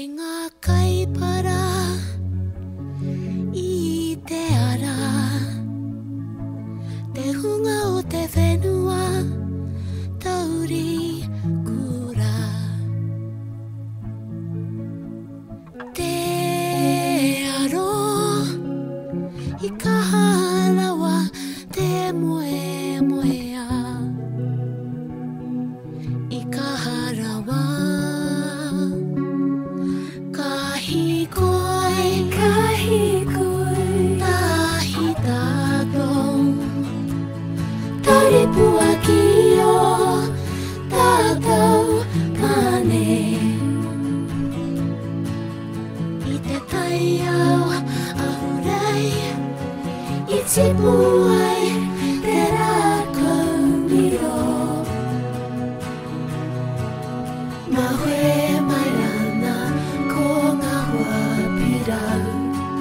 ngā kaipara I te ara Te hunga o te whenua Tauri kura Te aro I ka halawa Te moe moea I ka harawa Kahi koe Tahi tātou Taripua ki o tātou pane I te tai au ahurei I tipu ai te rākau miro Mahoe mai ana ko ngā hua pirau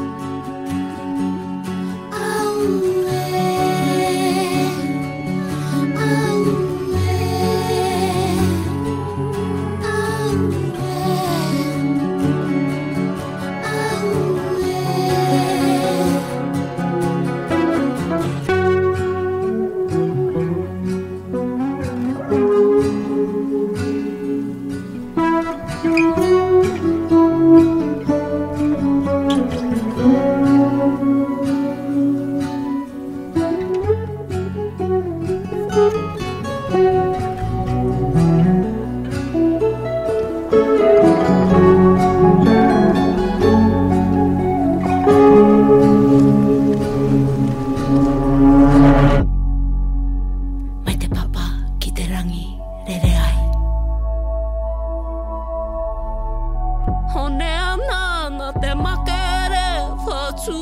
Hone ana na te makere whatu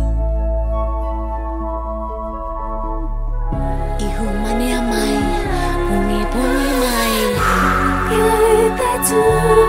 Ihu mane a mai, pungi pungi mai Ia e te tū